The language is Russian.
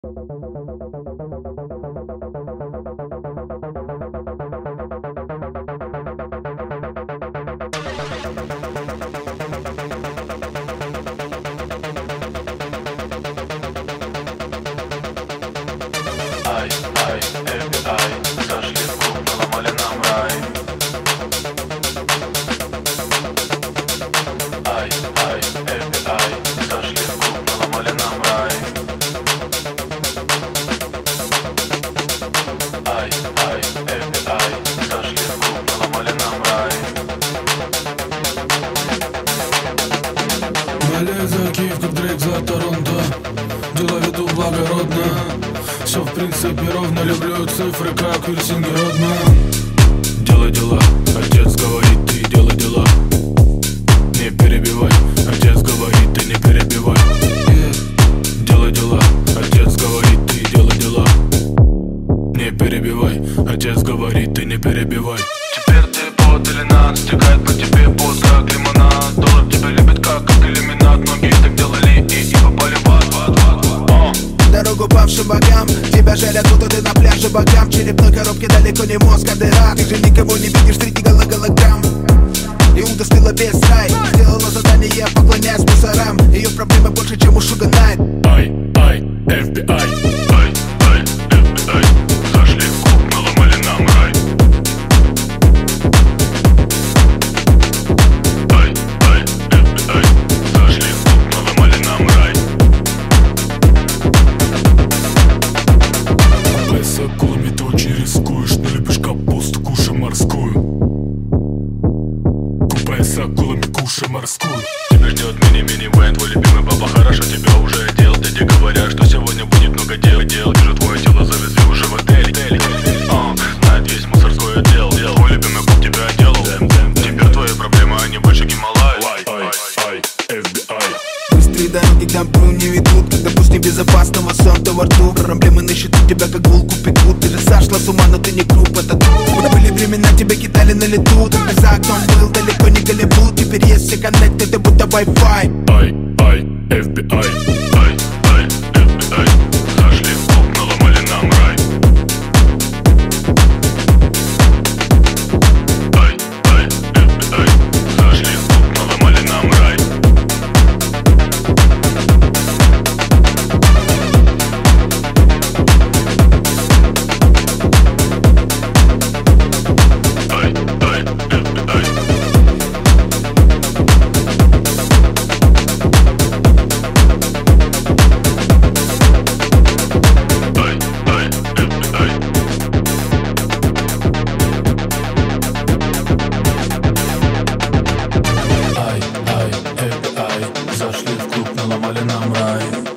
Ай, ай, FBI, зашли в клуб, наломали нам рай. Ай, ай, FBI, зашли в клуб, наломали нам рай. Ай, ай, FBI, зашли в клуб, наломали нам рай. Болею за Киев, как Дрейк за Торонто. Дела веду благородно. Все в принципе ровно, люблю цифры, как Вильсинги Родман. Делай дела, отец говорит, ты делай дела. Не перебивай, отец говорит, ты не перебивай. Делай дела, отец говорит, ты делай дела. Не перебивай, отец говорит, ты не перебивай. Теперь ты под или над, стекает по тебе пот, как лимонад. Доллар тебя любит как иллюминат. Многие так делали и попали в ад. Дорогу павшим богам, тебя жарят, будто ты на пляже богам. Черепной коробке далеко не мозг, а дыра. Ты же никого не видишь среди голограмм. И удостыла весь рай. Сделала задание, поклоняясь мусорам. Ее проблемы больше, чем у Шуга Найт. Ай, ай, FBI. Ай, ай, FBI, зашли в клуб, наломали нам рай. Ай, ай, FBI, зашли в клуб, наломали нам рай. С акулами ты очень рискуешь, но любишь капусту, кушай морскую. Купаясь с акулами, кушай морскую. Тебя ждет мини-мини-вэн, твой любимый папа хорошо тебя уже одел. Дяди говорят, что сегодня будет много дел. Вижу твое тело, завезли уже в отель. Знает весь мусорской отдел. Твой любимый поп тебя одел. Теперь твои проблемы, они больше Гималай. Ай, ай, FBI. Быстрые дороги к добру не ведут, когда пусть небезопасного солнца во рту. Проблемы на счету тебя как булку пекут. Ты же сошла с ума, но ты не группа, это тут. Были времена, тебя кидали на лету. Только за окном был далеко не Голливуд. Теперь есть все коннекты, ты будто Wi-Fi. Ай, ай, FBI. Ай, ай, FBI, зашли в клуб, наломали нам рай. Ай, ай, FBI, зашли в клуб, наломали нам рай. Ай, ай, FBI. Ай, ай, FBI. Ай, ай, FBI. Зашли в клуб, наломали нам рай.